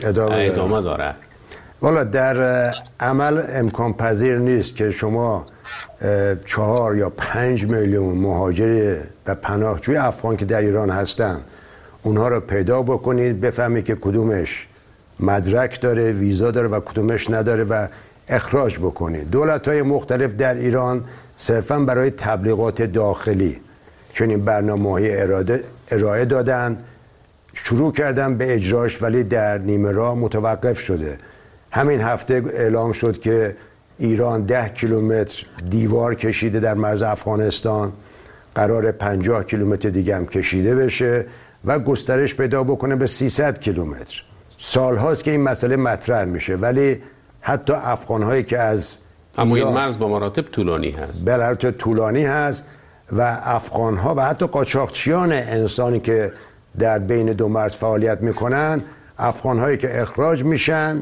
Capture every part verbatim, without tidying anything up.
ادامه, ادامه داره. والا در عمل امکان پذیر نیست که شما چهار یا پنج میلیون مهاجر و پناهجوی افغان که در ایران هستن اونها رو پیدا بکنید، بفهمید که کدومش مدرک داره، ویزا داره و کدومش نداره و اخراج بکنید. دولت‌های مختلف در ایران صرفاً برای تبلیغات داخلی چون این برنامه‌های ارائه دادن، شروع کردن به اجراش، ولی در نیمه راه متوقف شده. همین هفته اعلام شد که ایران ده کیلومتر دیوار کشیده در مرز افغانستان، قرار پنجاه کیلومتر دیگه هم کشیده بشه و گسترش پیدا بکنه به سیصد کیلومتر. سالهاست که این مسئله مطرح میشه، ولی حتی افغان‌هایی که از اما این مرز با مراتب طولانی هست، به مراتب طولانی هست و افغان‌ها و حتی قاچاقچیان انسانی که در بین دو مرز فعالیت میکنن، افغان‌هایی که اخراج میشن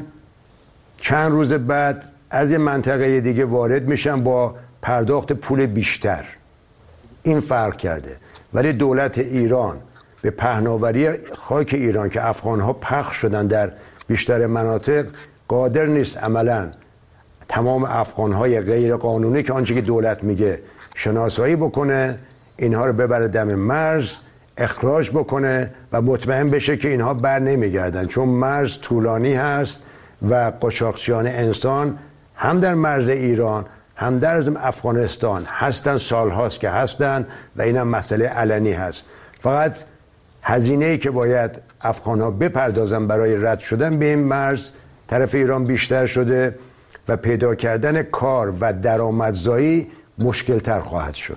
چند روز بعد از یه منطقه دیگه وارد میشن با پرداخت پول بیشتر. این فرق کرده. ولی دولت ایران به پهناوری خاک ایران که افغان‌ها پخش شدن در بیشتر مناطق قادر نیست عملاً تمام افغان‌های غیر قانونی که آنچه که دولت میگه شناسایی بکنه، اینها رو ببره دم مرز، اخراج بکنه و مطمئن بشه که اینها بر نمیگردن، چون مرز طولانی هست و قاچاقچیان انسان هم در مرز ایران هم در افغانستان هستن، سالهاست که هستن و اینم مسئله علنی هست. فقط هزینه‌ای که باید افغان‌ها بپردازن برای رد شدن به این مرز طرف ایران بیشتر شده و پیدا کردن کار و درآمدزایی مشکل تر خواهد شد.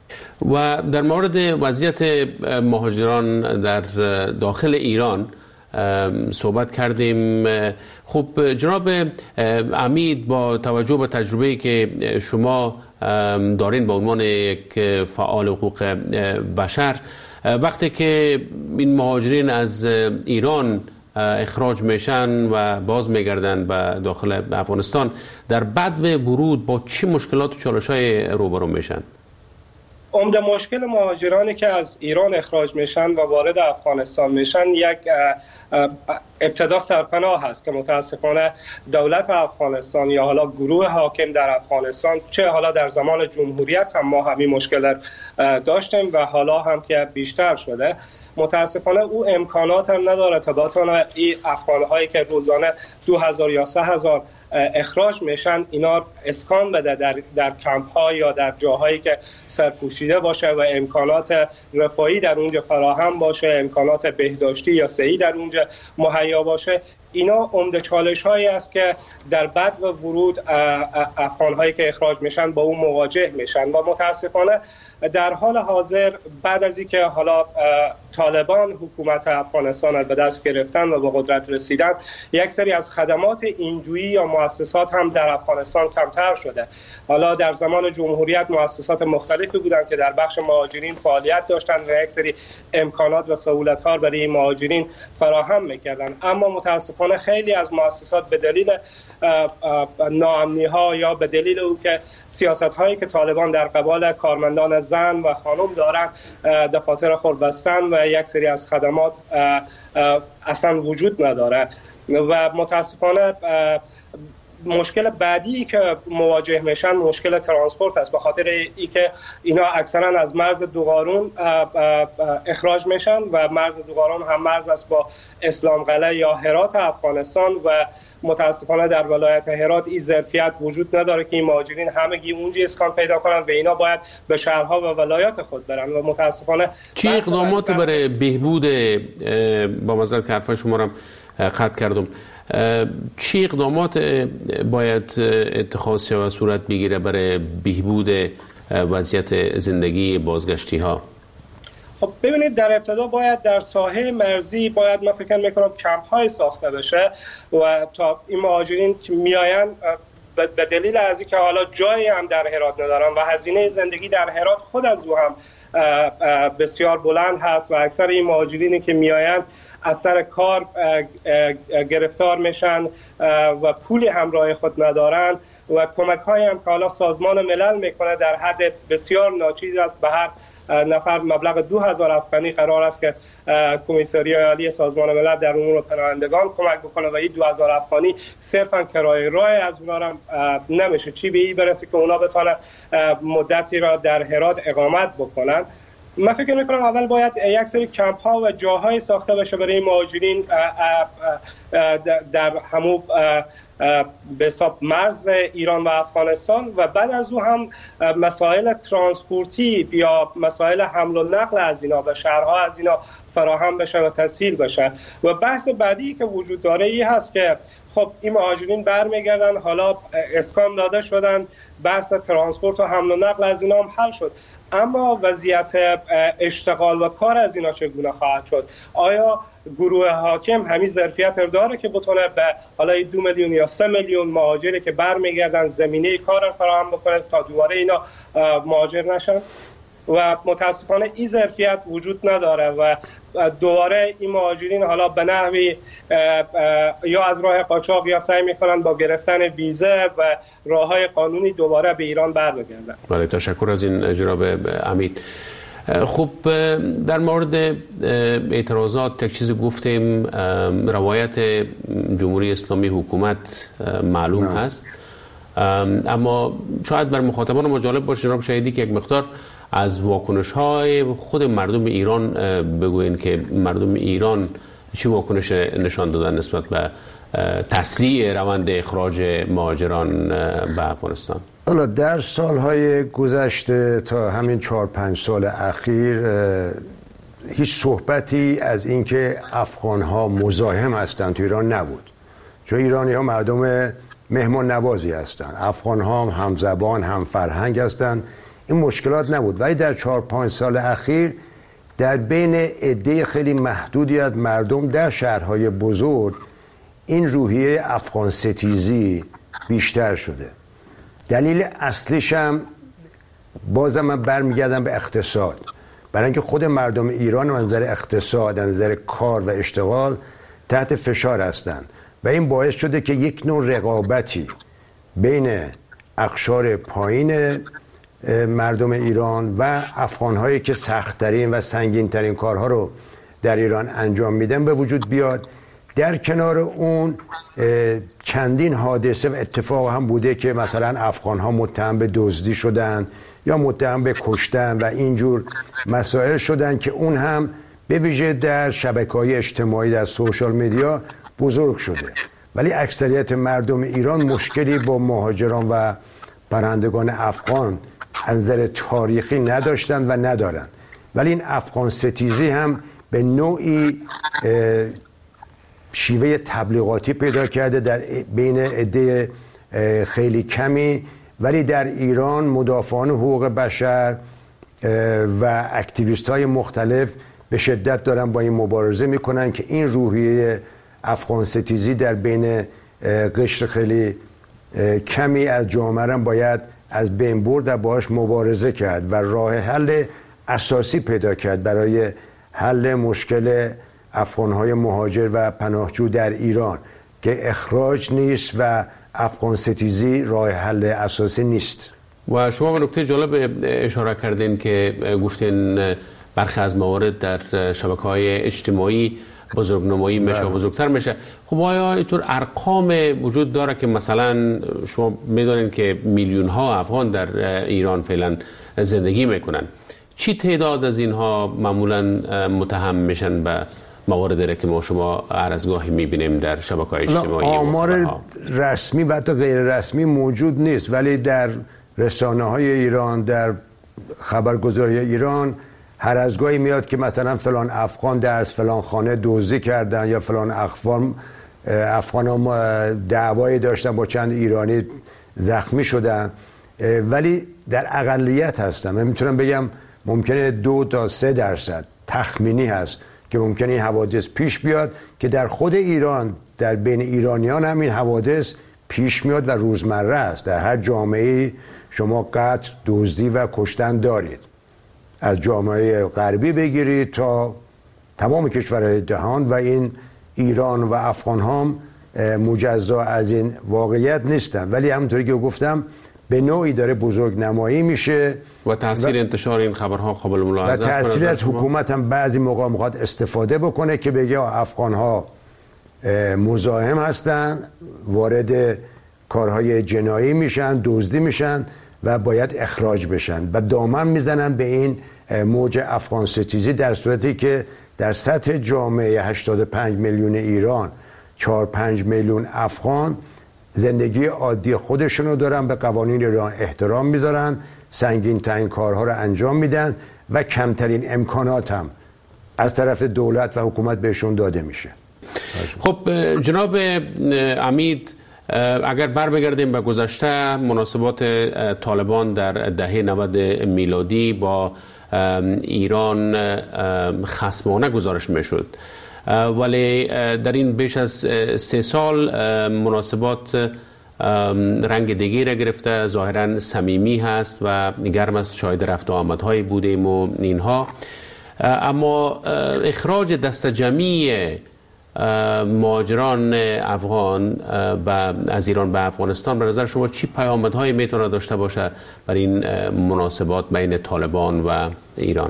و در مورد وضعیت مهاجران در داخل ایران صحبت کردیم. خب جناب عمید، با توجه به تجربه‌ای که شما دارین به عنوان یک فعال حقوق بشر، وقتی که این مهاجرین از ایران اخراج میشن و باز میگردن به داخل افغانستان، در بعد ورود با چه مشکلات و چالش‌های روبرو میشن؟ عمده مشکل مهاجرانی که از ایران اخراج میشن و وارد افغانستان میشن یک ابتدا سرپناه هست که متاسفانه دولت افغانستان یا حالا گروه حاکم در افغانستان، چه حالا در زمان جمهوریت هم ما همین مشکل داشتیم و حالا هم که بیشتر شده، متاسفانه او امکانات هم نداره تا بتونه این افغان‌هایی که روزانه دو هزار یا سه هزار اخراج میشن اینا اسکان بده در در کمپ‌ها یا در جاهایی که سرپوشیده باشه و امکانات رفاهی در اونجا فراهم باشه، امکانات بهداشتی یا صحی در اونجا مهیا باشه. اینا عمده چالش‌هایی است که در بعد و ورود افغان‌هایی که اخراج میشن با اون مواجه میشن و متاسفانه در حال حاضر بعد از اینکه حالا طالبان حکومت افغانستان به دست گرفتن و به قدرت رسیدن، یک سری از خدمات اینجویی یا مؤسسات هم در افغانستان کمتر شده. حالا در زمان جمهوریت مؤسسات مختلفی بودن که در بخش مهاجرین فعالیت داشتن و یک سری امکانات و سهولت‌ها برای مهاجرین فراهم می‌کردن، اما متاسفانه خیلی از مؤسسات به دلیل ناامنی‌ها یا به دلیل او که سیاست‌هایی که طالبان در قبال کارمندان زن و خانم دارن، دفاتر خود بستن و یک سری از خدمات اصلا وجود نداره و متاسفانه مشکل بعدی که مواجه میشن مشکل ترانسپورت است، به خاطر اینکه اینا اکثرا از مرز دوغارون اخراج میشن و مرز دوغارون هم مرز است با اسلام قلعه یا هرات افغانستان و متاسفانه در ولایت هرات این ظرفیت وجود نداره که این مهاجرین همگی اونجا اسکان پیدا کنن و اینا باید به شهرها و ولایات خود برن و متاسفانه چه اقدامات برای بهبود، با معذرت که حرفای شما رو قطع کردم، چه اقدامات باید اتخاذ شود و صورت بگیره برای بهبود وضعیت زندگی بازگشتی ها؟ خب ببینید، در ابتدا باید در ساحه مرزی باید من فکر میکنم کمپ های ساخته بشه و تا این مهاجرین که میآیند به دلیل از اینکه حالا جایی هم در هرات ندارن و هزینه زندگی در هرات خود از او هم بسیار بلند هست و اکثر این مهاجرینی که میآیند از سر کار گرفتار میشن و پولی همراه خود ندارن و کمک های هم که حالا سازمان ملل میکنه در حد بسیار ناچیز است به هر نفر مبلغ دو هزار افغانی قرار است که کمیسریای عالی سازمان ملل در امور پناهندگان کمک بکنه و این دو هزار افغانی صرفا کرایه راه از اونا را نمیشه چی به این برسه که اونا بتونن مدتی را در هرات اقامت بکنن. من فکر میکنم اول باید یک سری کمپ ها و جاهای ساخته بشه برای مهاجرین در همون به حساب مرز ایران و افغانستان و بعد از او هم مسائل ترانسپورتی یا مسائل حمل و نقل از اینا به شهرها از اینا فراهم بشه و تسهیل بشه. و بحث بعدی که وجود داره ای هست که خب این مهاجرین برمیگردن، حالا اسکان داده شدن، بحث ترانسپورت و حمل و نقل از اینا هم حل شد، اما وضعیت اشتغال و کار از اینا چگونه خواهد شد؟ آیا گروه حاکم همین ظرفیت داره که بتونه به حالا دو میلیون یا سه میلیون مهاجری که برمیگردن زمینه کار فراهم بکنه تا دوباره اینا مهاجر نشن؟ و متاسفانه این ظرفیت وجود نداره و دوباره این مهاجرین حالا به نحوی یا از راه قاچاق یا سعی میکنن با گرفتن ویزه و راههای قانونی دوباره به ایران برگردن. بله، تشکر از این جناب امید. خب در مورد اعتراضات یک چیز گفتیم، روایت جمهوری اسلامی حکومت معلوم نه. هست، اما شاید بر مخاطبان ما جالب باشه جناب شهیدی که یک مقدار از واکنش های خود مردم ایران بگوین که مردم ایران چه واکنش نشان دادن نسبت به تسریع روند اخراج مهاجران به افغانستان. حالا در سالهای گذشته تا همین چهار پنج سال اخیر هیچ صحبتی از اینکه افغان‌ها مزاحم هستند تو ایران نبود، چون ایرانی‌ها مردم مهمان نوازی هستند، افغان‌ها هم همزبان هم فرهنگ هستند، این مشکلات نبود. ولی در چهار پنج سال اخیر در بین عده خیلی محدودی از مردم در شهرهای بزرگ این روحیه افغان ستیزی بیشتر شده. دلیل اصلیش هم بازم من برمیگردم به اقتصاد، برای اینکه خود مردم ایران از نظر اقتصاد، از نظر کار و اشتغال تحت فشار هستند و این باعث شده که یک نوع رقابتی بین اقشار پایین مردم ایران و افغان‌هایی که سخت‌ترین و سنگین‌ترین کارها رو در ایران انجام میدن به وجود بیاد. در کنار اون چندین حادثه و اتفاق هم بوده که مثلا افغان‌ها متهم به دزدی شدن یا متهم به کشتن و اینجور مسائل شدن که اون هم به ویژه در شبکه‌های اجتماعی در سوشال میدیا بزرگ شده. ولی اکثریت مردم ایران مشکلی با مهاجران و پناهندگان افغان از نظر تاریخی نداشتن و ندارن، ولی این افغان ستیزی هم به نوعی شیوه تبلیغاتی پیدا کرده در بین عده خیلی کمی، ولی در ایران مدافعان حقوق بشر و اکتیویست های مختلف به شدت دارن با این مبارزه میکنن که این روحیه افغان ستیزی در بین قشر خیلی کمی از جامعه باید از بین برد و باهاش مبارزه کرد و راه حل اساسی پیدا کرد برای حل مشکل افغان‌های مهاجر و پناهجو در ایران که اخراج نیست و افغان ستیزی راه حل اساسی نیست. و شما به نکته جالب اشاره کردین که گفتین برخی از موارد در شبکه‌های اجتماعی بزرگنمایی میشه و بزرگتر میشه. خب آیا اینطور ارقام وجود داره که مثلا شما میدونین که میلیون ها افغان در ایران فعلا زندگی میکنن، چی تعداد از اینها معمولا متهم میشن به مواردی که ما شما هر از گاهی میبینیم در شبکه‌های اجتماعی؟ آمار رسمی و حتی غیر رسمی موجود نیست، ولی در رسانه‌های ایران، در خبرگزاری ایران هر از گاهی میاد که مثلا فلان افغان در از فلان خانه دزدی کردن یا فلان افغان افغان هم دعوایی داشتن با چند ایرانی زخمی شدن، ولی در اقلیت هستن. من میتونم بگم ممکنه دو تا سه درصد تخمینی هست که ممکنه این حوادث پیش بیاد که در خود ایران در بین ایرانیان هم این حوادث پیش میاد و روزمره است. در هر جامعه شما قتل، دزدی و کشتن دارید، از جامعه غربی بگیرید تا تمام کشورهای جهان، و این ایران و افغان هم مجزا از این واقعیت نیستن. ولی همونطوری که گفتم به نوعی داره بزرگ نمایی میشه و تاثیر و انتشار این خبرها قابل ملاحظه است. و تاثیر از حکومت هم بعضی موقع میخواد استفاده بکنه که بگه افغان ها مزاحم هستن، وارد کارهای جنایی میشن، دزدی میشن و باید اخراج بشن و دامن میزنن به این موج افغان ستیزی، در صورتی که در سطح جامعه هشتاد و پنج میلیون ایران چهار پنج میلیون افغان زندگی عادی خودشونو دارن، به قوانین ایران احترام میذارن، سنگین ترین کارها رو انجام میدن و کمترین امکانات هم از طرف دولت و حکومت بهشون داده میشه. خب جناب عمید، اگر بر بگردیم به گذشته، مناسبات طالبان در دهه نود میلادی با ایران خصمانه گزارش میشد، ولی در این بیش از سه سال مناسبات رنگ دیگری را گرفته، ظاهرا صمیمی هست و گرم از شاهد رفت و آمدهای بودیم و اینها. اما اخراج دست جمعی مهاجران افغان از ایران به افغانستان به نظر شما چی پیامدهایی میتونه داشته باشه برای این مناسبات بین طالبان و ایران؟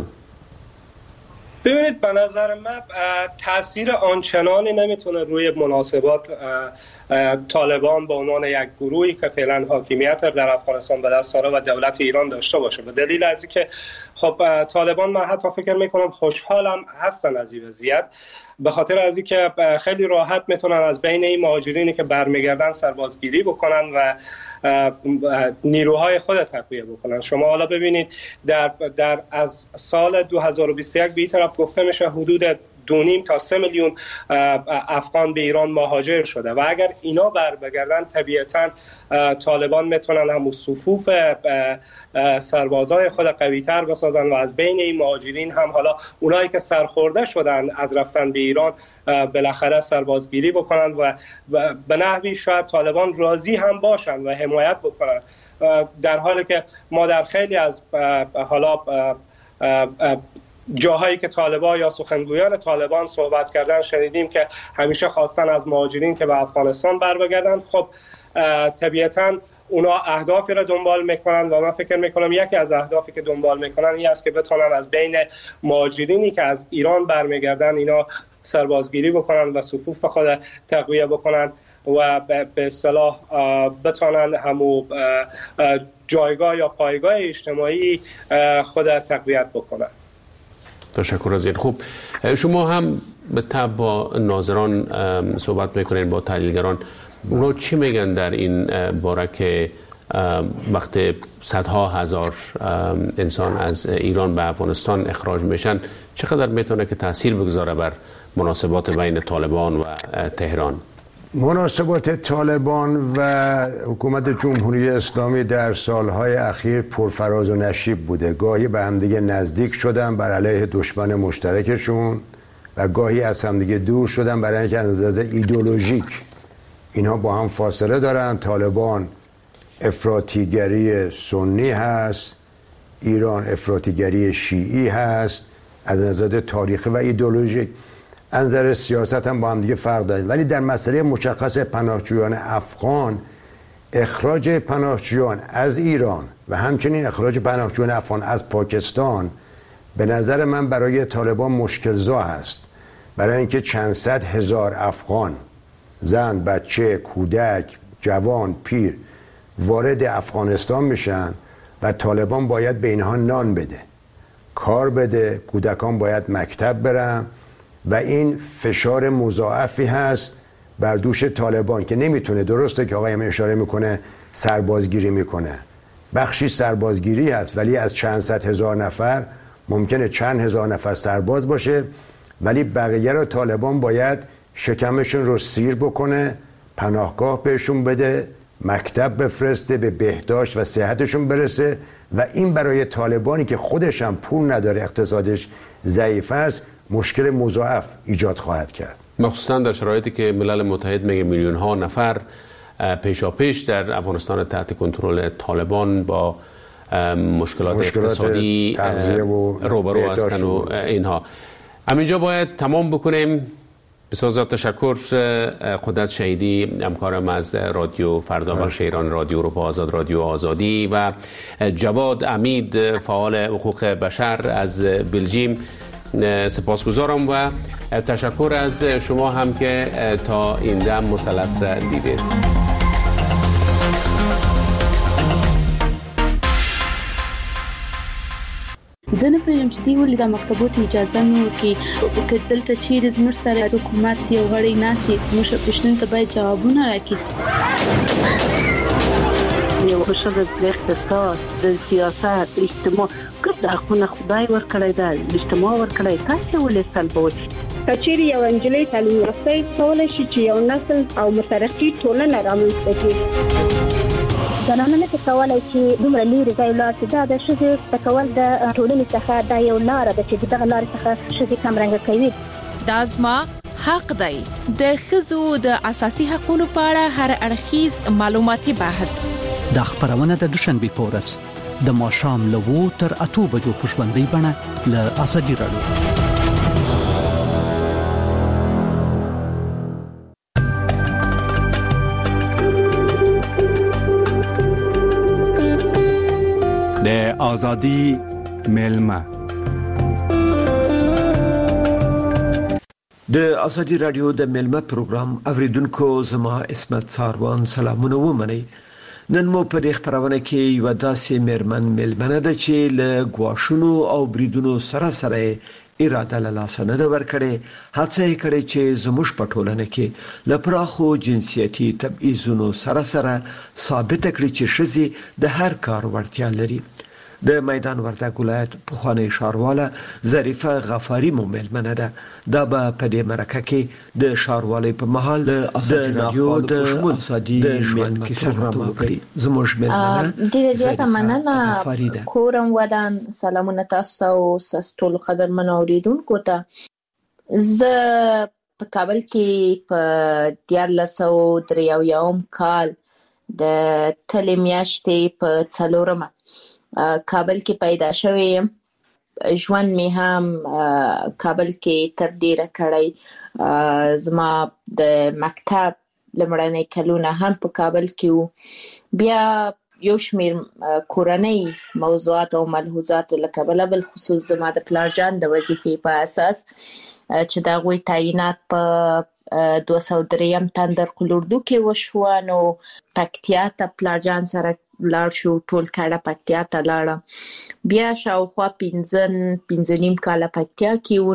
ببینید، به نظر من تاثیر آنچنانی نمیتونه روی مناسبات طالبان به عنوان یک گروهی که فعلا حاکمیت در افغانستان به دست داره و دولت ایران داشته باشه، به دلیل از اینکه خب طالبان، من حتی فکر میکنم خوشحالم هستن از این وضعیت، به خاطر از اینکه خیلی راحت میتونن از بین این مهاجرینی که برمیگردن سربازگیری بکنن و نیروهای خود تقویه بکنن. شما حالا ببینید در در از سال دو هزار و بیست و یک به این طرف گفته میشه حدود دو نیم تا سه میلیون افغان به ایران مهاجر شده و اگر اینا بر بگردن طبیعتاً طالبان میتونن هم صفوف سربازای خود قوی‌تر بسازن و از بین این مهاجرین هم حالا اونایی که سرخورده شدن از رفتن به ایران بالاخره سربازگیری بکنن و به نحوی شاید طالبان راضی هم باشن و حمایت بکنن، در حالی که ما در خیلی از حالا جاهایی که طالبان یا سخنگویان طالبان صحبت کردن شنیدیم که همیشه خواستن از مهاجرین که به افغانستان بر بگردن. خب طبیعتاً اونا اهدافی را دنبال میکنن و من فکر میکنم یکی از اهدافی که دنبال میکنن این است که بتونن از بین مهاجرینی که از ایران برمیگردن اینا سربازگیری بکنن و صفوف خود تقویه بکنن و به اصطلاح بتونن همو جایگاه یا پایگاه اجتماعی خود تقویت بکنن. تشکر از این. خوب، شما هم به تبع با ناظران صحبت میکنین، با تحلیلگران، اونا چی میگن در این باره که وقت صدها هزار انسان از ایران به افغانستان اخراج میشن چقدر میتونه که تاثیر بگذاره بر مناسبات بین طالبان و تهران؟ مناسبات طالبان و حکومت جمهوری اسلامی در سالهای اخیر پرفراز و نشیب بوده. گاهی به همدیگه نزدیک شدن بر علیه دشمن مشترکشون و گاهی از همدیگه دور شدن برای اینکه از نظر ایدئولوژیک اینها با هم فاصله دارن. طالبان افراطیگری سنی هست، ایران افراطیگری شیعی هست، از نظر تاریخی و ایدئولوژیک. از نظر سیاست هم با هم دیگه فرق دارن، ولی در مسئله مشخص پناهجویان افغان، اخراج پناهجویان از ایران و همچنین اخراج پناهجویان افغان از پاکستان به نظر من برای طالبان مشکل‌زا هست، برای اینکه چند صد هزار افغان، زن، بچه، کودک، جوان، پیر وارد افغانستان میشن و طالبان باید به اینها نان بده، کار بده، کودکان باید مکتب برن و این فشار مضاعفی هست بر دوش طالبان که نمیتونه. درسته که آقایم اشاره میکنه سربازگیری میکنه، بخشی سربازگیری هست، ولی از چند صد هزار نفر ممکنه چند هزار نفر سرباز باشه، ولی بقیه رو طالبان باید شکمشون رو سیر بکنه، پناهگاه بهشون بده، مکتب بفرسته، به بهداشت و صحتشون برسه و این برای طالبانی که خودش هم پول نداره، اقتصادش ضعیف است، مشکل مضاعف ایجاد خواهد کرد، مخصوصا در شرایطی که ملل متحد میگه میلیون ها نفر پیشاپیش در افغانستان تحت کنترل طالبان با مشکلات, مشکلات اقتصادی روبرو هستن و اینها. همینجا باید تمام بکنیم. بسیار زیاد تشکر. قدرت شهیدی همکارم از رادیو فردا بخش ایران رادیو اروپا آزاد رادیو آزادی و جواد امید فعال حقوق بشر از بلژیم سپاسگزارم و تشکر از شما هم که تا این دم مثلث را دیدید. زه نه پوهېږم چې دوی ولې دا مکتبو ته اجازه نه ورکوي، که دلته چیرې زموږ سره حکومت یو غړی ناست وي زموږ پوښتنو ته باید جوابونه راکړي. یو ښه د اقتصاد د سیاست اجتماع ګډ حقونه خدای ورکړی ده، اجتماع ورکړی، تاسې ولې سلبوئ؟ که چیرې یو نجلۍ تعلیم یافته کولی شي چې یو نسل او مترقي ټولنه رامنځته کړي. زنانه نه کولای چې دومره لري ځای لاړ شي. دا د ښځې د کول د ټولنې څخه دا یو لاره ده چې دغه لارې څخه ښځې کمرنګه کوي. دا زما حق دی. د ښځو د اساسي حقوقو په اړه هر اړخیز معلوماتي بحث د خبرونه د دوشنبه په ورځ د ماښام له وو تر اتو بجو په ژوندۍ بڼه له ازادي راډیو. د آزادی ملما د آزادی رادیو د ملما پروګرام اوریدونکو زما اسمت ساروان سلامونه ومني. نن مو په دې خبرونه کې یو داسې مېرمن ملمنه ده چې له ګواښونو او بریدونو سره سره اراده له لاسه نه ده ورکړې. هڅه یې کړې چې زموږ په ټولنه کې له پراخو جنسیتي تبعیضونو سره سره ثابت کړي چې ښځې د هر کار وړتیا لري. د میدان وردګ ولایت پخوانی ښاروالة ظریفه غفاری مو مېلمنه ده. دا به په دې مرکه کې د ښاروالۍ په مهال د ازادي رادیو د ازادي ژوند کیسه راوړي. زموږ مېلمنه ډیره زیاته مننه. کورم ودان سلامونه تاسو او ټول قدرمن اوریدونکو ته. زه په کابل کې په دیارلس سوه درې اویایم کال د تلې میاشتې په څلورمه کابل کې پیدا شوم. ژوند می هم کابل کې تر ډیره کړی. زما د مکتب لمړنۍ کلونه هم په کابل کې وو. بیا یو شمیر کورنۍ موضوعات او ملحوظات لکه بل خصوص زما د پلار جان د وظیفې په اساس چې دا غوي تعینات په دوه سوه دریم تندر قلوردو کې وشو. نو پکتیا ته پلار جان سره لاړ شو. ټول کډه پکتیا ته لاړم. بیا شاوخوا پنځه پنځه نیم کاله پکتیا کې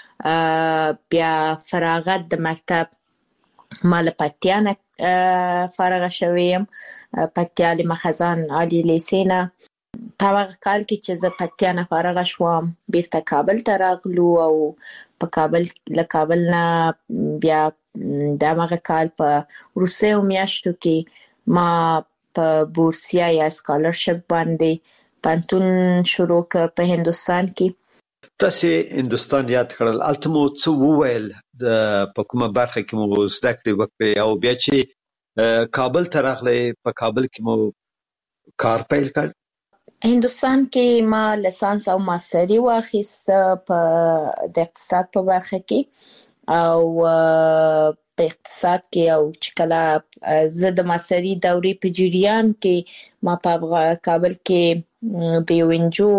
ونو. بیا فراغت د مکتب مال پکتیا نه فارغه شوم. پکتیا له مخزن عالی لیسینا په هغه کال کې چې زه پکتیا نه فارغه شوم بیرته کابل ته راغلو او په کابل له کابل نه بیا د هغه کال په روسیو میاشتو کې ما په بورسیا یا سکالرشپ باندې پانتون شروع ک په هندستان کې. تاسو هندستان یاد کړل التمو څو وویل د په کومه برخه کې مو زده کړې وکړې او بیا چې کابل ته راغلې په کابل کې مو کار پیل کړ. هندستان کې ما لیسانس او ماستری واخیست په د اقتصاد په برخه کې او په اقتصاد کې او چې کله زه د ماستری دورې په جریان کې ما په کابل کې د یو انجو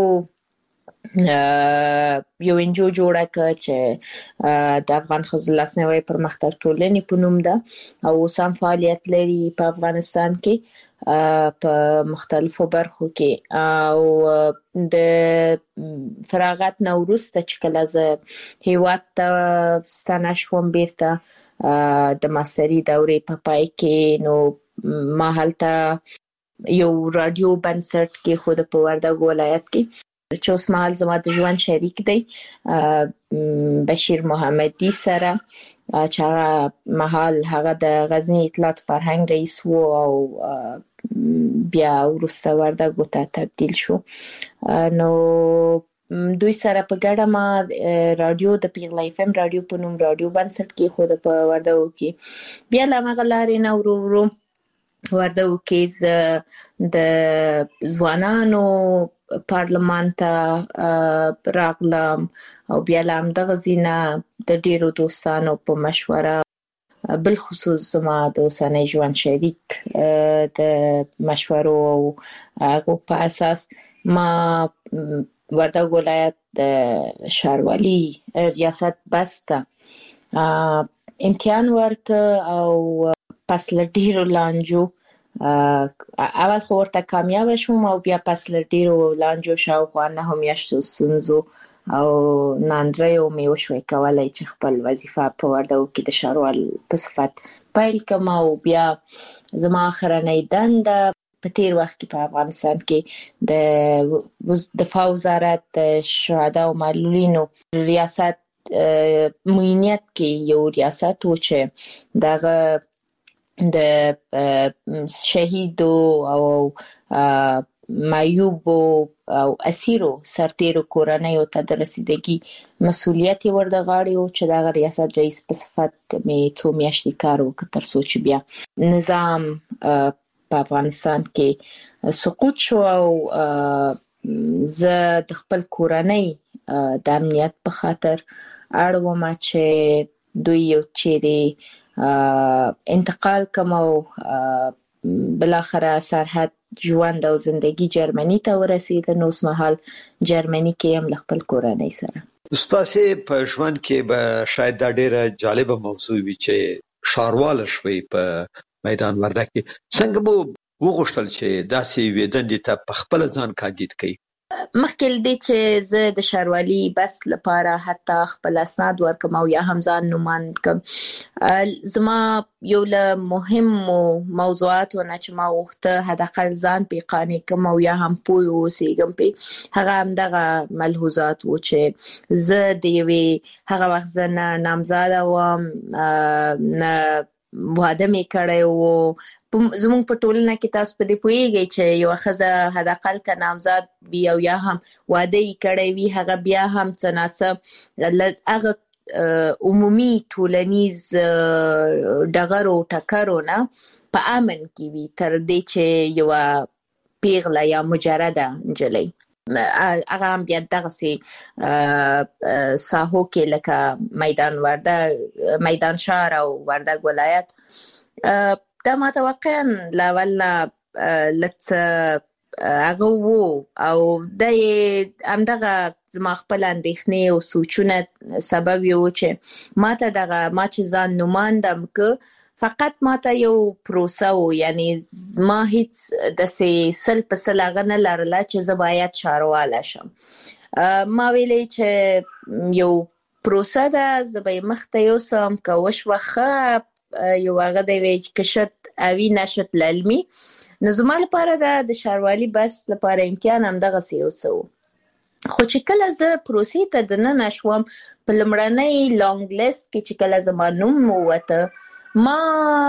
یو انجو جوړه کړ چې د افغان ښځو لاسنیوي پرمختګ ټولنې په نوم ده او سم فعالیت لري په افغانستان کې په مختلفو برخو کې. او د فراغت نه وروسته چې کله زه هیواد ته ستنه شوم بیرته د ماستری دورې په پای کې نو ما هلته یو رادیو بنسټ کې خود په وردګ ولایت کې چې اوس مهال زما د ژوند شریک دی بشیر محمدی سره چې هغه مهال هغه د غزنی اطلاعات فرهنګ رئیس وو او بیا وروسته وردګ ته تبدیل شو. نو دوی سره په ګډه ما رادیو د پیغله اف ام رادیو په نوم رادیو بنسټ کې خود په وردګ کې بیا لمغه لارې نه ورو ورو وردګ کې د ځوانانو پارلمان ته راغلم او بیا لام د غزینا د ډیرو دوستانو په مشوره بل خصوص زما د اوسنۍ ژوند شریک د مشورو او هغه په اساس ما وردګ ولایت د ښاروالي ریاست بسته امتحان ورک او پس له ډیرو لانجو اول خو ورته کامیاب شوم او بیا پس له ډیرو لانجو شاوخوا نه میاشتو ستونزو او ناندریو مې وشوي کولای چې خپل وظیفه په وردګو کې د ښاروال په صفت پیل کړم او بیا زما اخرنۍ دنده په تیر وخت کې په افغانستان کې د دفاع وزارت د شهدا او معلولینو ریاست موینیت کې یو ریاست و چې دغه د شهیدو او معیوبو او اسیرو سرتیرو کورنۍ ته د رسیدګي مسولیت ورته غاړي او چې دغه ریاست رئیس په صفت مې څو میاشتې کار وکړ تر څو چې بیا نظام په افغانستان کې سقوط شو او زه د خپل کورنۍ د امنیت په خاطر اړوم چې دوی یو چیرې انتقال کوم او بل اخره سرحد ژوند او زندگی جرمني ته ورسید نو اوس مهال جرمني کې هم خپل کورنۍ سره. ستاسو په ژوند کې به شاید دا ډیره جالبه موضوع وي چې ښاروال شوي په میدان وردګ کې. څنګه مو وغوښتل چې داسې ویدندې ته په خپل ځان کاندید کړئ؟ مخکې له دې چې زه د ښاروالي بس لپاره حتی خپل اسناد ورکم او یا هم ځان نوماند کم، زما یو له مهمو موضوعاتو نه چې ما وغوښته حداقل ځان پې قانع کم او یا هم پوه واوسېږم پې، هغه همدغه ملحوظات و چې زه د یوې هغه وخت زه نه نامزاده وم نه واده مې کړی و. زموږ په ټولنه کې تاسو په دې پوهیږئ چې یو ښځه حداقل که نامزاد وي او یا هم واده یې کړی وي هغه بیا هم څه ناڅه له هغه عمومي ټولنیز ډغرو ټکرو نه په امن کې وي تر دې چې یوه پیغله یا مجرده نجلۍ هغه هم بیا دغسې ساحو کې لکه میدان وردګ میدان ښار او وردګ ولایت دا ماته واقعا له اول نه لږ څه هغه و او دا یې همدغه زما خپل اندېښنې او سوچونه سبب یې و چې ماته دغه ما چې ځان نوماندم که فقط ماته یو پروسه و، یعنی ما هیڅ داسې سل په سل هغه نه لرله چې زه باید ښاروواله شم. ما ویلې چې یو پروسه ده زه به یې مخته یوسم که وشوه ښه یو هغه دی وی چې کشت اوی نشت للمی نو زما لپاره د ښاروالي بس لپاره امتحان همدغسې یو څه و. خو چې کله زه پروسې ته دننه شوم په لومړنۍ لانګ لیست کې چې کله زما نوم ووته ما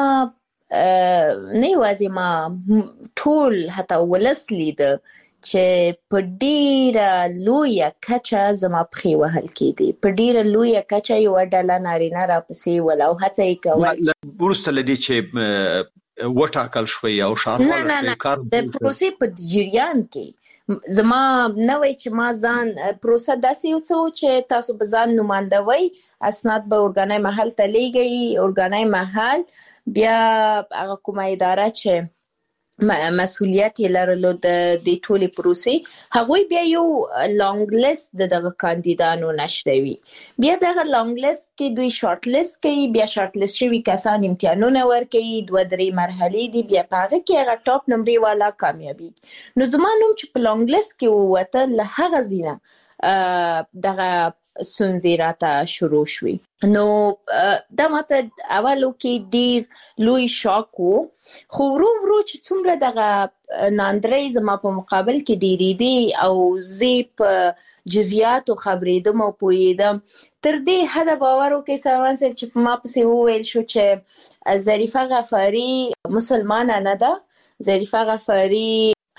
نه یوازې ما ټول حتی ولس لیده چې په ډیره لویه کچه زما پښې وهل کېدې، په ډیره لویه کچه یوه ډله نارینه راپسې ول او هڅه یې کول وروسته له دې چې وټاکل شوی او ښاروال نه نه نه د پروسې په جریان کې زما نه وای چې ما ځان پروسه داسې یو څه و چې تاسو به ځان نوماندوئ، اسناد به ارګاني محل ته لیږئ، ارګاني محل بیا هغه کومه اداره چې مسؤلیت یې لرلو د دې ټولې پروسې هغوی بیا یو لانګ لیست د دغه کاندیدانو نشروي، بیا دغه لانګ لیست کې دوی شارټ لیست کوي، بیا شارټ لیست شوي کسان امتحانونه ورکوي، دوه درې مرحلې دي، بیا په هغه کې هغه ټاپ نمرې والا کامیابیږي. نو زما نوم چې په لانګ لیست کې ووته له هغه ځینه دغه ستونزې راته شروع شوي. نو دا ماته اولو کې ډیر لوی شاک و، خو ورو ورو چې څومره دغه ناندرۍ زما په مقابل کې ډیرېدې او زه په جزئیاتو خبرېدم او پوهېدم تر دې حده باور وکړئ سروان صاحب چې په ما پسې وویل شو چې ظریفه غفاري مسلمانه نه ده، ظریفه غفاري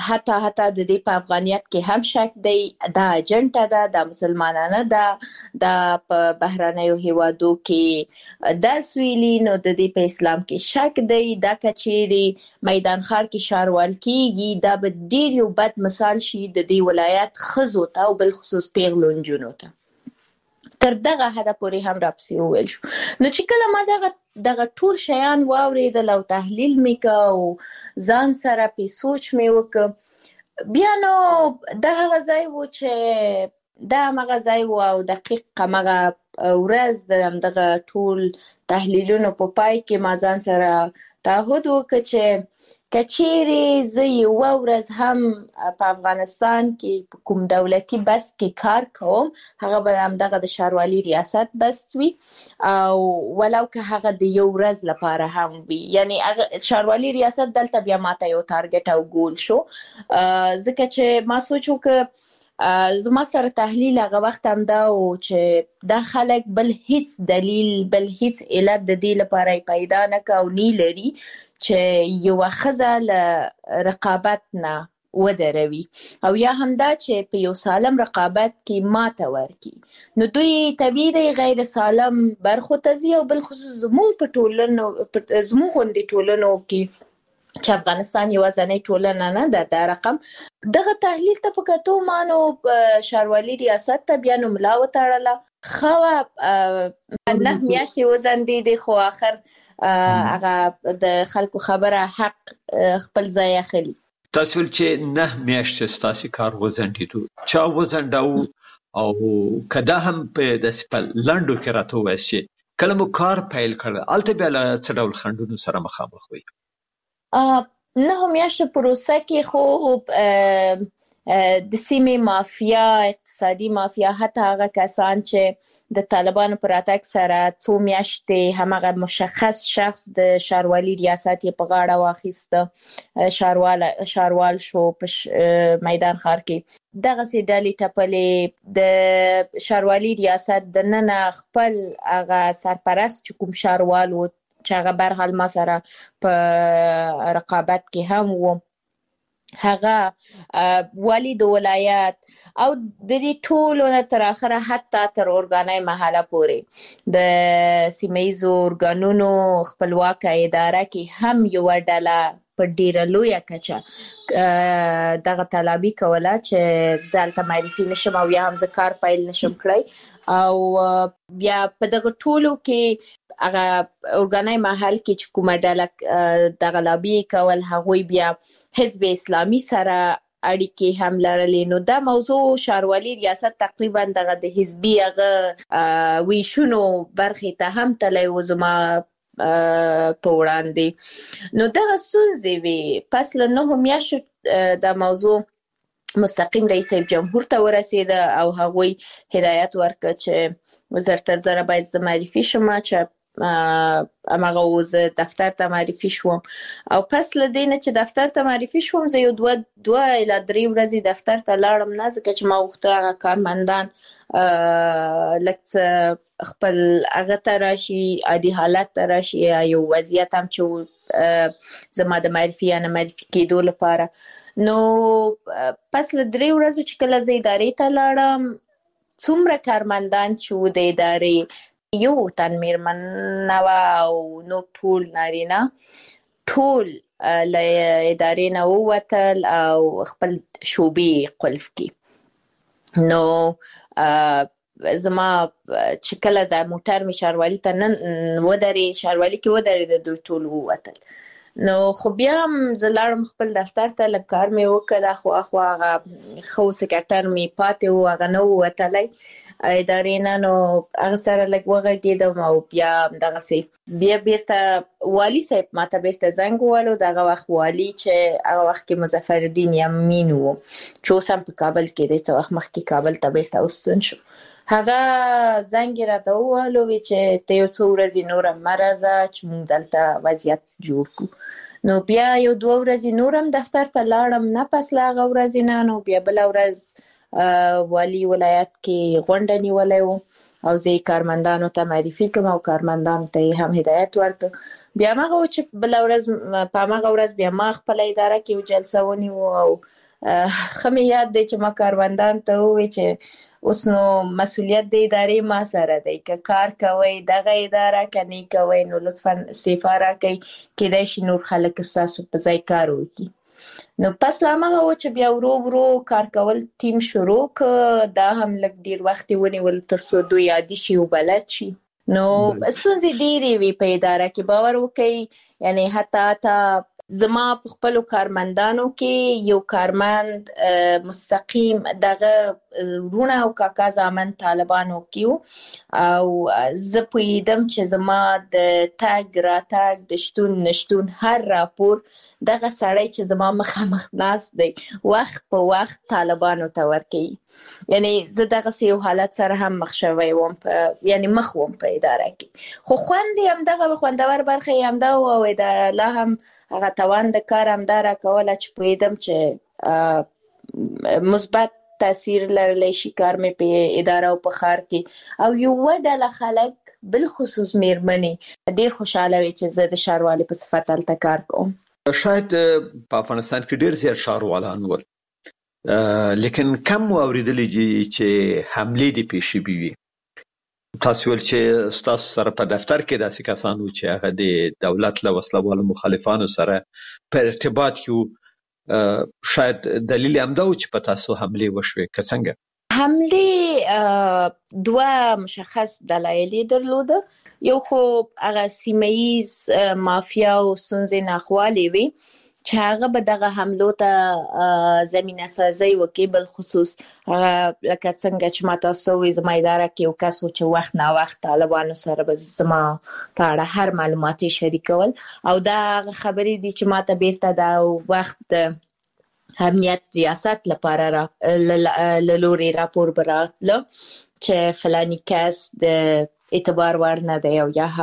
حتی حتی د دې په افغانیت کې هم شک دی، دا اجنټه ده، د مسلمانانه ده، د په بهرنیو هیوادو کې د سویلی نو د دې په اسلام کې شک دی. دا کچېری میدان ښار کې شاروال کیږي، دا به ډیر یو بد مثال شي د دې ولایت خزو ته او بل خصوص پیغلو نجونو ته. تر دغه حده پورې هم راپسې وویل شو. نو چې کله ما دغه دغه ټول شیان واورېدل او تحلیل مې که او ځان سره پې سوچ مې وکړ، بیا نو دا هغه ځای و چې دا همغه ځای و او دقیق همغه ورځ د همدغه ټول تحلیلونو په پای کې ما ځان سره تعهد وکړ چې که چیرې زه یوه ورځ هم په افغانستان کې په کوم دولتي بس کې کار کوم، هغه به همدغه د ښاروالي ریاست بس وي او ولو که هغه د یو ورځ لپاره هم وي. یعنی ښاروالي ریاست دلته بیا ماته یو تارګټ او ګول شو، ځکه چې ما سوچ وکړ زما سره تحلیل هغه وخت هم دا و چې دا خلک بل هیڅ دلیل بل هیڅ علت د دې لپاره پیدا نه کړ او نه لري چې یوه ښځه له رقابت نه ودروي او یا هم دا چې په یو سالم رقابت کې ماته ورکړي. نو دوی طبیعي دی غیر سالم برخو ته ځي او بالخصوص زموږ په ټولنو زموږ غوندې ټولنو کې چې افغانستان یوازینۍ ټولنه نه ده دا رقم. دغه تحلیل ته په کتو ما نو ښاروالي ریاست ته بیا نو ملا وتړله. ښه وه نه میاشتې وځنډېدې خو آخر هغه د خلکو خبره حق خپل ځای اخلي. تاسو ول چې نه میاشتې ستاسو کار وځنډېدو، چا وځنډاوه او کدا هم په داسې په لنډو کې راته ووایاست چې کله مو کار پیل کړ هلته بیا له څه ډول خنډونو سره مخامخ وئ؟ نهه میاشتې پروسه کې خو د سیمې مافیا، اقتصادي مافیا، حتی هغه کسان چې د طالبانو پر راتګ سره څو میاشتې همغه مشخص شخص د ښاروالي ریاست یې په غاړه واخیسته، ښاروال ښاروال شو په میدان ښار کې. دغسې ډلې ټپلې د ښاروالي ریاست دننه خپل هغه سرپرست چې کوم ښاروال و چې هغه برحال ما سره په رقابت کې هم و، هغه والی د ولایت او د دې ټولو نه تر اخره حتی تر ارګانۍ محله پورې د سیمه ییزو ارګانونو خپلواکه اداره کې هم یوه ډله په ډیره لویه کچه دغه طلبي کوله چې زه هلته معرفي نشم او یا هم زه کار پیل نشم کړی. او بیا په دغه ټولو کې هغه ارګانۍ محل کې چې کومه ډله دغه لابي کول، هغوی بیا حزب اسلامي سره اړیکې هم لرلې. نو دا موضوع ښاروالي ریاست تقریبا دغه د حزبي هغه ویشونو برخې ته هم تللی و زما په وړاندې. نو دغه ستونزې وې. پس له نهو میاشتو دا موضوع مستقیم رئیس جمهور ته ورسېده او هغوی هدایت ورکړ چې زر تر زره باید زه معرفي شم، چې همغه و زه دفتر ته معرفي شوم. او پس له دې نه چې دفتر ته معرفي شوم زه یو دوه دوه الی درې ورځې دفتر ته لاړم نه، ځکه چې ما غوښته هغه کارمندان لږ څه خپل هغه ته راشي، عادي حالت ته راشي، یو وضعیت هم چې زما د معرفي یا نه معرفي کېدو لپاره. نو پس له درې ورځو چې کله زه ادارې ته لاړم، څومره کارمندان چې و د ادارې، یو تن میرمن وه او نو ټول نارینه، ټول له ادارې نه ووتل او خپل شعبې قلف کړي. نو زما چې کله د موټر مې ښاروالي ته نن ودرې ښاروالي کې ودرېده دوی ټول ووتل. نو خو بیا هم زه لاړم خپل دفتر ته، لږ کار مې وکړ، اخوا اخوا هغه ښه سکرټر مې پاتې و، هغه نه و وتلی ادارې نه. نو هغه سره لږ وغږېدم او بیا دغسې بیا بیرته والي صاحب ما ته بیرته زنګ ووهلو. دغه وخت والي چې هغه وخت کې مظفر الدین یمین و چې اوس هم په کابل کې دی، څه وخت مخکې کابل ته بیرته وستون شو، هغه زنګ یې راته ووهلو وی چې ته یو څو ورځې نوره مه راځه چې موږ دلته وضعیت جوړ کړو. نو بیا یو دوه ورځې نورم دفتر ته لاړم نه. پس له هغه ورځې نه نو بیا بله ورځ والی ولایت کې غونډه نیولی و او زه یې کارمندانو ته معرفي کړم او کارمندانو ته یې هم هدایت ورکړ. بیا همغه و چې بله ورځ په همغه ورځ بیا ما خپله اداره کې یو جلسه ونیو او خمه یاد دی چې ما کاروندان ته وی چې اوس نو مسولیت د ادارې ما سره دی که کار کوي دغه اداره کني کوي نو لطفا استعفا راکړئ کېدای شي نور خلک ستاسو په ځای کار وکړي نو پس لا هغه و چې بیا ورو ورو کار کول ټیم شروع ک دا هم لږ ډیر وخت ونیول تر څو دوی عادي شي او بلد شي نو ستونزې ډېرې وي په اداره کې باور وکړئ یعنی حتی تا زما په خپل کارمندانو کې یو کارمند مستقیم دغه ورونه او کاکا زامن طالبانو کیو او زه پوهیدم چې زما د تاګ راتاګ د شتون نشتون هر راپور دغه سړی چې زما مخامخ ناست دی وخت په وخت طالبانو ته ورکوي یعنی زه دغه یو حالت سره هم مخ شوی وم په یعنی مخ وم په اداره کې خو خوند هم دغه خوندور برخه هم دا او اداره لا هم هغه توان د کار هم دارا کوله چې پوهیدم چې مثبت تاثیر لرلی شي کار مې په اداره او په ښار کې او یو ډله خلک بل خصوص میرمنې ډیر خوشاله وي چې زه د ښاروالۍ په صفت هلته کار کوم شاید په افغانستان کې ډیر زیات ښاروالان ول لیکن کم اوریدلی چې حمله دي پیښې وي تاسو ول چې تاسو سره په دفتر کې داسې کسان وو چې هغه د دولت له وسلوالو مخالفانو سره په ارتباط کې شاید دلیل هم دا و چې په تاسو حمله وشوه که څنګه حمله دوه مشخص دلایل درلوده یو خو هغه سیمه‌ایز مافیا او ستونزې ناخوالې وي چې هغه به دغه حملو ته زمینه سازي وکړي بل خصوص لکه څنګه چې ما تاسو وې زما اداره کې یو کس و چې وخت نا وخت طالبانو سره به زما په اړه هر معلومات شریکول او دا خبرې دي چې ما ته بیرته دا وخت د امنیت ریاست لپاره را لوري راپور براتله چې فلانی کس د اعتبار ور نه دی او یا هم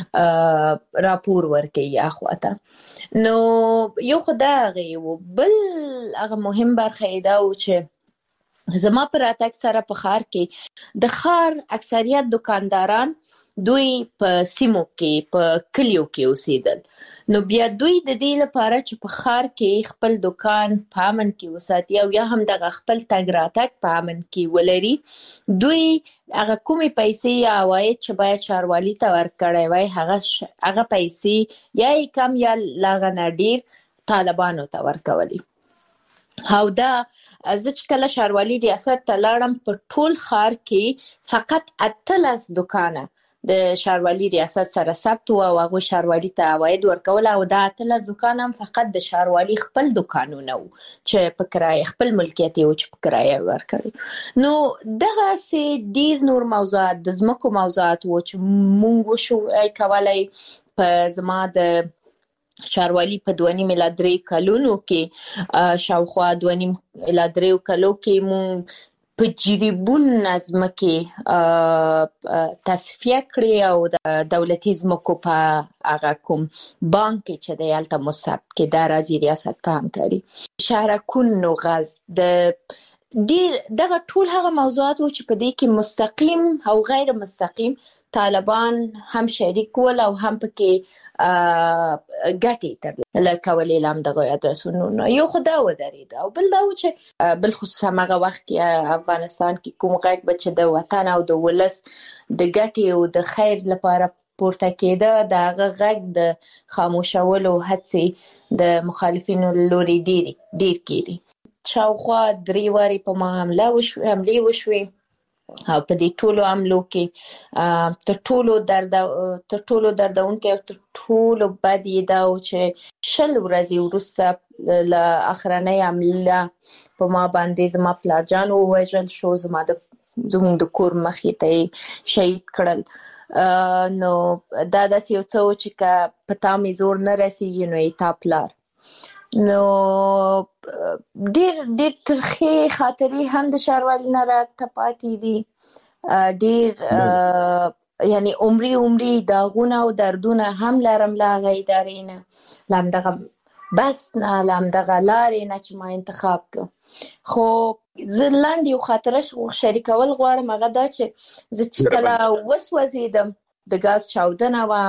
راپور ورکړي یا خواته نو یو خدای و بل هغه مهم برخه دا و چې زما پر اتک سره په ښار کې د ښار اکثریت دکانداران دوی په سیمو کې په کلیو کې اوسېدل نو بیا دوی د دې لپاره چې په ښار کې خپل دکان په امن کې وساتي او یا هم دغه خپل تګ راتګ په امن کې ولري دوی هغه کومې پیسې یا عواید چې باید ښاروالۍ ته ورکړی وای هغه هغه پیسې یا یې کم یا لا غنه ډیر طالبانو ته ورکولي او دا زه چې کله ښاروالۍ ریاست ته لاړم په ټول ښار کې فقط اتلس دکانه د ښاروالۍ ریاست سره ثبت و او هغه ښاروالۍ ته عواید ورکول او دا اتلس دکان هم فقط د ښاروالۍ خپل دکانونه وو چې په کرایه خپل ملکیت یې و چې په کرایه ورکړي نو دغه سي ډیر نور موضوعات د ځمکو موضوعات و چې مونږ وشو کولای په زما د ښاروالۍ په دوه نیم الی درې کلونو کې شاوخوا دوه نیم الی درې کلو کې مونږ په جریبون ځمکې تصفیه کړې او د دولتي ځمکو په هغه کوم بانک چې د هلته مثبت کې د راځي ریاست په همکاري شهرکون نو غاز د ډیر دغه ټول هغه موضوعات و چې په دې کې مستقیم او غیر مستقیم طالبان هم شریک ول او هم پکې ګټې ترلاسه کولې لام دغه ادرسونو یو خدا و درید او بل دا و چې بل خصوص هغه وخت کې افغانستان کې کوم غږ بچ د وطن او د ولس د ګټې او د خیر لپاره پورته کېده د هغه غږ د خاموشولو هڅې د مخالفینو لوري ډیر ډیر کېدي شاوخوا درې واري په ما حمله وشوه حملې وشوې او په دې ټولو عملو کې تر ټولو درد تر ټولو دردونکې او تر ټولو بد یې دا و چې شل ورځې وروسته له اخرنۍ حمله په ما باندې زما پلارجان ووژل شو زما د زموږ د کور مخې ته یې شهید کړل نو دا داسې یو څه و چې که په تا مې زور نه رسېږي نو یې تا پلار نو ډیر ډیر ترخې خاطرې هم د ښاروالۍ نه راته پاتې دي ډیر یعنی عمري عمري داغونه او دردونه هم لرم له هغه ادارې نه له همدغه بس نه له همدغه لارې نه چې ما انتخاب کړ خو زه لاندې یو خاطره شریکول غواړم هغه دا چې زه چې کله وسوځېدم د ګاز چاودنه وه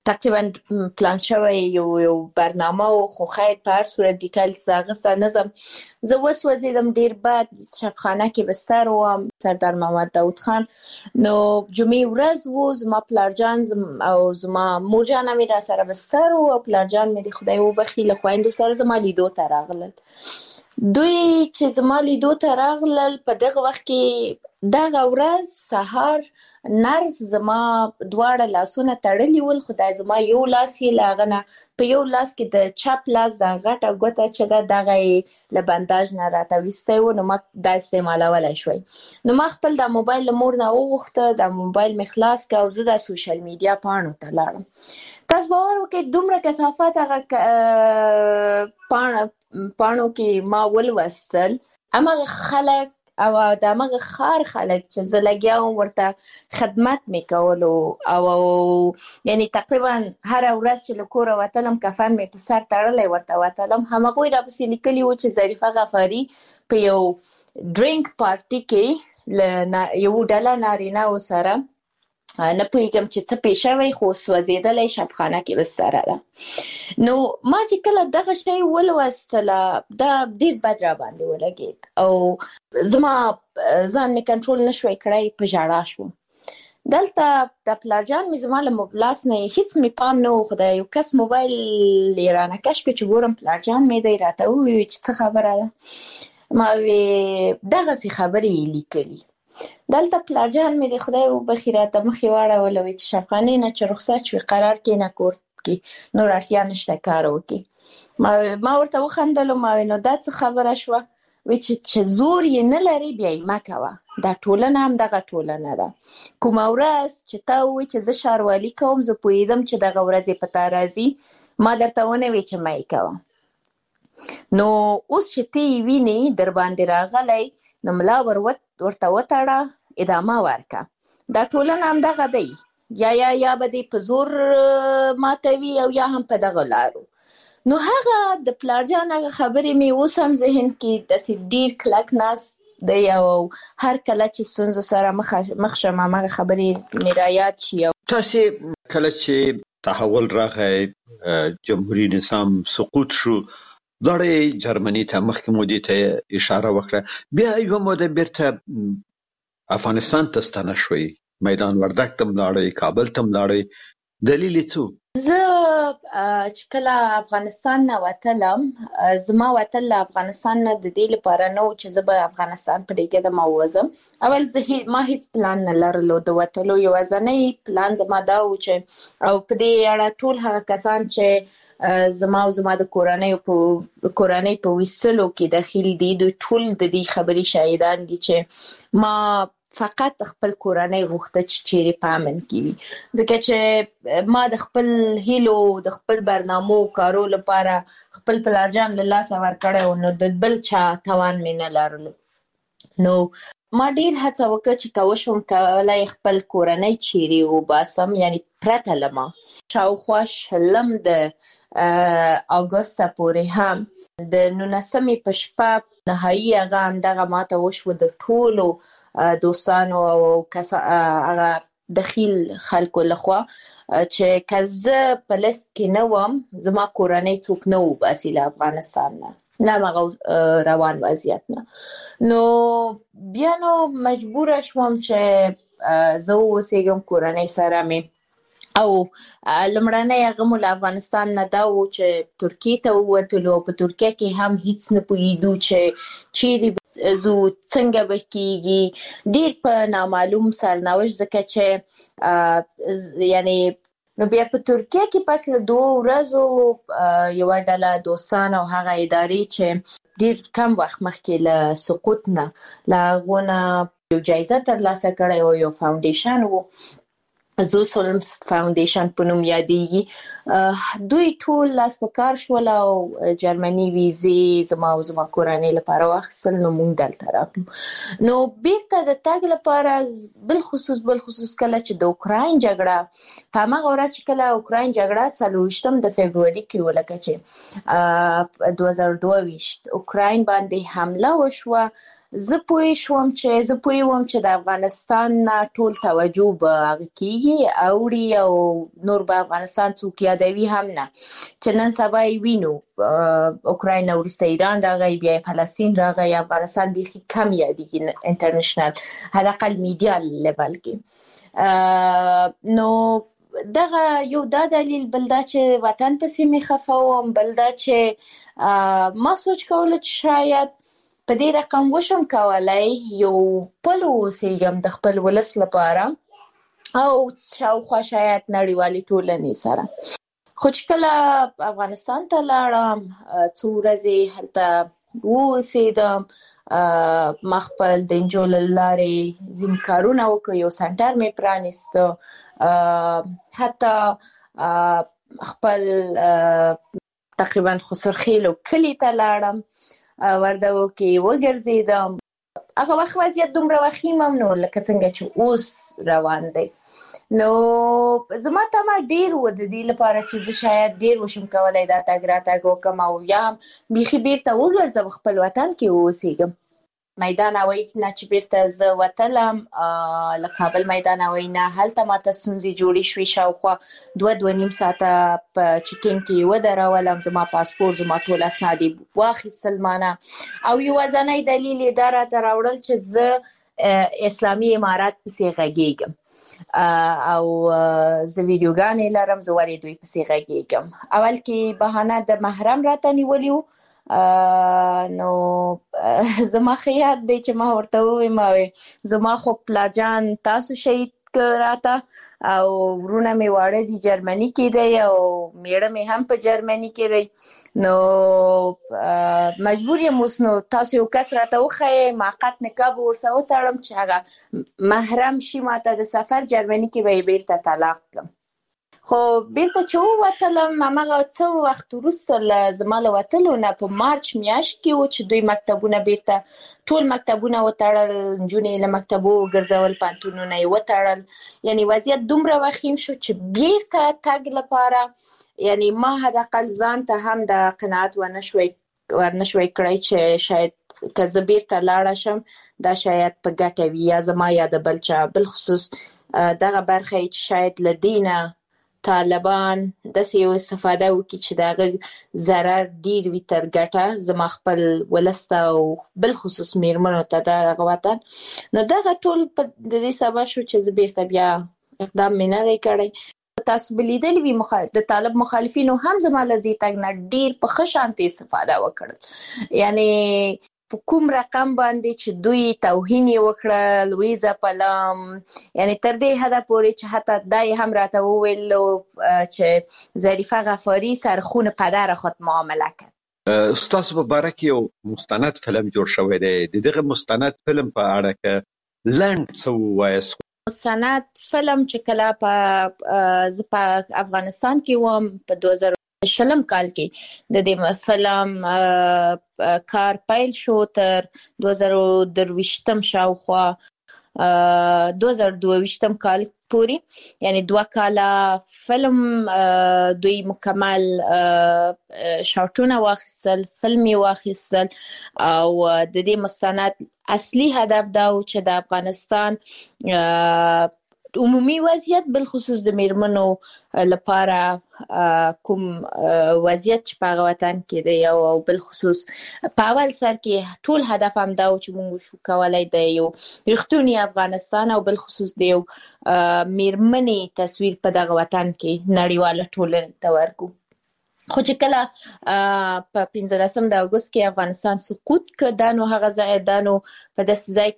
تقریبا پلان شوی یو یو برنامه او خو خیر په هر صورت ډیټیل څنګه نظم زه وسوځیدم ډیر بعد شبخانه کې بستر وم سردار محمد داود خان نو جمعې ورځ وو زما پلارجان او زما مور جان مې را سره بستر او پلارجان مې د خدای وبخي له خويندې سره زما لیدو ته راغلل دوی چې زما لیدو ته راغلل په دغه وخت کې دغه ورځ سهار نرس زما دواړه لاسونه تړلي ول خدای زما یو لاس یې لاغنه په یو لاس کې د چپ لاس د غټه ګوته چې دا دغه له بنداژ نه راته وسته و نو ما د استعمالولای شوي نو ما خپل د موبایل مور نه وغوښته د موبایل می خلاص کا او زه د سوشل میډیا پاڼو ته لاړم تاسو باور وکړئ دومره کثافت هغه پاڼه پاڼو کې ما ولوستل امغه خلک او د امغه خار خلک چې زه لګیاوم ورته خدمت میکولو او یعنی تقریبا هر ورځ چې له کوره وتلم کفن مې په سر تړلی ورته وتلم همغوی راپسې لیکلي وو چې ظریفه غفاري په یو ډرینک پارټي کې له یو ډله نارینه‌و سره نه پوهېږم چې څه پېښه وی خو سوځېدلی شبخانه کې بستره ده نو ما چې کله دغه شی ولوستله دا ډېر بد را باندې ولګېد او زما ځان مې کنټرول نه شوی کړی په ژړا شوم دلته د پلارجان مې زما له لاس نه هیڅ مې پام نه و خو د یو کس موبایل یې رانه کش کړ چې ګورم پلارجان مې دی راته وویل چې څه خبره ده ما وې دغسې خبرې یې لیکلي دلته پلارجان مې د خدای وبخي راته مخې واړوله وایي چې شبخانې نه چې رخصت شوې قرار کښېنه کور کې نور اړتیا نشته کار وکړي ما ما ورته وخندلو ما ویل نو دا څه خبره شوه وایي چې زور یې نه لري بیا یې مه کوه دا ټولنه همدغه ټولنه ده کومه ورځ چې تا ووایي چې زه ښاروالي کوم زه پوهېدم چې دغه ورځ یې په تا راځي ما درته ونه وایي چې مه یې کوه نو اوس چې ته یې وینې در باندې راغلی نو ملا ورته وتړه ادامه ورکه دا ټولنه همدغه دی یا یا یا به دې په زور ماتوي او یا هم په دغه لارو نو هغه د پلارجان هغه خبرې مې اوس هم ذهن کې داسې ډېر کلک ناست دی او هر کله چې ستونزو سره مخ شم همغه خبرې مې رایاد شي تاسې کله چې تحول راغی جمهوریت نظام سقوط شو دغه جرمني ته مخکې مودې ته اشاره وکړه بیا یو موده بیرته افغانستان ته ستنه شوي میدان وردګ ته لاړې کابل ته لاړې دلیل څه زه چې کله افغانستان نه وتلم زما وتل افغانستان نه د دې لپاره نه چې زه به افغانستان پرېږدم د ما وځم اول زه ما هیڅ پلان نه لرلو د وتلو یوازینی پلان زما دا و چې او په دې اړه ټول هغه کسان چې زما او زما د کورنۍ په کورنۍ په وسلو کې داخل دي دوی ټول د دې خبرې شاهدان دي چې ما فقط خپل کورنۍ غوښته چې چیرې په امن کې وي ځکه چې ما د خپل هیلو د خپل برنامو کارو لپاره خپل پلارجان له لاسه ورکړی نو د بل چا توان مې نه لرلو نو ما ډېر هڅه وکړه چې که وشم کولی خپل کورنۍ چیرې وباسم یعنی پرته له ما شاوخوا شلم د اګوست پورې هم د نولسمې په شپه نهایي هغه همدغه ماته وشوه د ټولو دوستانو او هغه دخیل خلکو لخوا چې که زه په لست کې نه وم زما کورنۍ څوک نه وباسي له افغانستان نه نه هغه روان وضعیت نه نو بیا نو مجبوره شوم چې زه اوسېږم کورنۍ سره مې او لومړنی هغه مو له افغانستان نه دا و چې ترکیې ته ووتلو په ترکیه کې هم هیڅ نه پوهېدو چې چیرې زو څنګه به کېږي ډېر په نامعلوم سرنوشت ځکه چې یعنی نو بیا په ترکیه کې پس له دوه ورځو یوه ډله دوستان او هغه ادارې چې ډېر کم وخت مخکې له سقوط نه له هغو نه یو جایزه ترلاسه کړی و یو فاونډیشن و زو سولمز فاونډیشن په نوم یادېږي دوی ټول لاس په کار شول او جرمني ویزې زما او زما کورنۍ لپاره واخیستل نو موږ دلته راغلو نو بیرته د تګ لپاره بالخصوص بالخصوص کله چې د اوکراین جګړه په همغه ورځ چې کله اوکراین جګړه څلرویشتم د فبروري کې و لکه چې دوه زره دوه ویشت اوکراین باندې حمله وشوه زه پوه شوم چې زه پوه وم چې د افغانستان ټول توجه به هغه کېږي اوړي او نور به افغانستان څوک یادوي هم نه چې نن سبا یې وینو اوکراین وروسته ایران راغی بیا فلسطین راغی افغانستان بیخي کم یادېږي انټرنیشنل حداقل میډیا لیول کې نو دغه یو دا دلیل بل دا چې وطن پسې مې خفه وم بل دا چې ما سوچ کوله چې شاید په دې رقم وشم کولای یو پل اوسېږم د خپل ولس لپاره او شاوخوا شاید نړیوالې ټولنې سره خو چې کله افغانستان ته لاړم څو ورځې هلته اوسېدم ما خپل د انجو له لارې ځینې کارونه وکړ یو سنټر مې پرانیسته حتی خپل تقریبا خسرخیلو کلي ته لاړم وردګو کې وګرځېدم هغه وخت وضعیت دومره وخیم هم نو لکه څنګه چې اوس روان دی نو زما تمه ډیر و د دې لپاره چې زه شاید ډیر وشم کولای دا تګ راتګ وکړم او یا هم بیخي بیرته وګرځم خپل وطن کې واوسېږم میدان هوایي نه چې بیرته زه وتلم له کابل میدان هوایي نه هلته ماته ستونزې جوړې شوې شاوخوا دوه دوه نیم ساعته په چکین کې ودرولم زما پاسپورت زما ټول اسناد یې واخیستل مانه او یوازینی دلیل یې دا راته راوړل چې زه اسلامي امارات پسې غږېږم او زه ویډیوګانې لرم زه ولې دوی پسې غږېږم اول کې بهانه د محرم راته نیولي و نو زما خیال دی چې ما ورته ووایم زما خو پلارجان تاسو شهید راته او ورونه مې واړه دي جرمني کې دی او میړه مې هم په جرمني کې دی نو مجبور یم اوس نو تاسو یو کس راته وښیئ موقت نکاح به ورسره وتړم چې هغه محرم شي ماته د سفر جرمني کې به یې بیرته طلاق کړم خو بیرته چې ووتلم هماغه څه وخت وروسته زما له وتلو نه په مارچ میاشت کې و چې دوی مکتبونه بیرته ټول مکتبونه وتړل نجونې له مکتبو وګرځول پوهنتونونه یې وتړل یعنی وضعیت دومره وخیم شو چې بیرته تګ لپاره یعنی ما حداقل ځان ته هم د قناعت ورنشوی ورنشوی کړی چې شاید که زه بیرته لاړه شم دا شاید په ګټه وي یا زما یا د بل چا بالخصوص دغه برخه چې شاید له دې نه طالبان داسې یو استفاده وکړي چې د هغه ضرر ډېر وي تر ګټه زما خپل ولس ته او بالخصوص میرمنو ته د هغه وطن نو دغه ټول د دې سبب شو چې زه بیرته بیا اقدام مې نه دی کړی تاسو به لیدلي وي د طالب مخالفینو هم زما له دې تګ نه ډېر په ښه شانتې استفاده وکړل یعنې په کوم رقم باندې چې دوی توهین یې وکړل وی ځپلم یعنی تر دې حده پورې چې حتی دا یې هم راته وویل چې ظریفه غفاري سرخون پدر خود معامله کرد ستاسو په باره کې یو مستند فلم جوړ شوی دی د دغه مستند فلم په اړه کې لنډ څه ووایاست مستند فلم چې کله په زه په افغانستان کې وم په دوه زره شلم کال کې د دې فلم کار پیل شو تر دوه زره درویشتم شاوخوا دوه زره دوهویشتم کال پورې یعنی دوه کاله فلم دوی مکمل شاټونه واخیستل فلم یې واخیستل او د دې مستند اصلي هدف دا و چې د افغانستان عمومي وضعیت بالخصوص د میرمنو لپاره کوم وضعیت چې په هغه وطن کې دی او بالخصوص په اول سر کې ټول هدف هم دا و چې موږ شو کولای د یو رښتونی افغانستان او بالخصوص د یو میرمنې تصویر په دغه وطن کې نړیواله ټولنې ته ورکړو خو چې کله په پنځلسم د اګوست کې افغانستان سقوط کړ دا نو هغه ځای دا نو په داسې ځای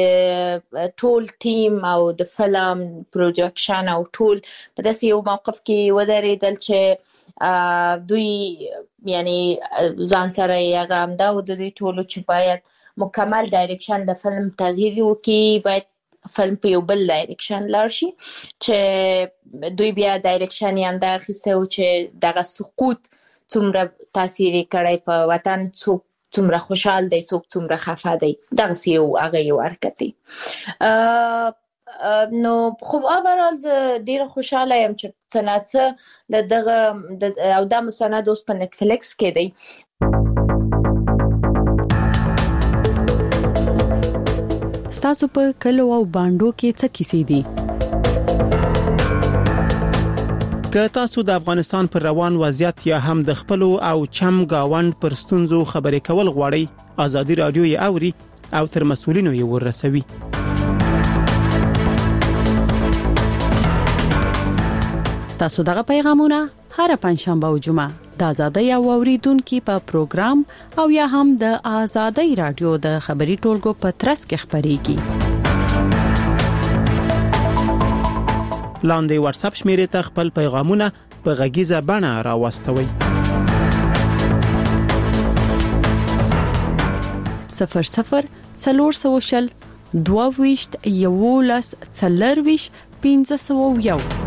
ټول ټیم او د فلم پروډکشن او ټول په داسې یو موقف کې ودرېدل چې دوی یعنی ځان سره یې هغه همدا و د دوی ټولو چې باید مکمل ډایرکشن د فلم تغییر وکړي باید فلم په یو بل ډایرکشن لاړ شي چې دوی بیا ډایرکشن یې همدا اخیستی و چې دغه سقوط څومره تاثیر یې کړی په وطن څوک څومره خوشحال دی څوک څومره خفه دی دغسې یو هغه یو حرکت دی نو خو اوورال زه ډېره خوشحاله یم چې څه نه څه د دغه او دا مستند اوس په نټفلیکس کې دی ستاسو په کلو او باندو کې څه کیسې دي؟ که تاسو د افغانستان پر روان وضعیت یا هم د خپل او چم گاوند پر ستونزو خبرې کول غواړئ، آزادي رادیو یې اوري او تر مسؤلینو یې ورسوي. ستاسو دغه پیغامونه هر پنځشنبه او جمعه د آزادۍ او اوریدونکو په پروګرام او یا هم د آزادۍ رادیو د خبري ټولګو په ترڅ کې خبريږي. لاندې واتس اپ شمیرې ته خپل پیغامونه په غږیزه بڼه راوستوئ. صفر صفر څلور سوه شل دوه ویشت یولس څلور ویشت پنځه سوه یو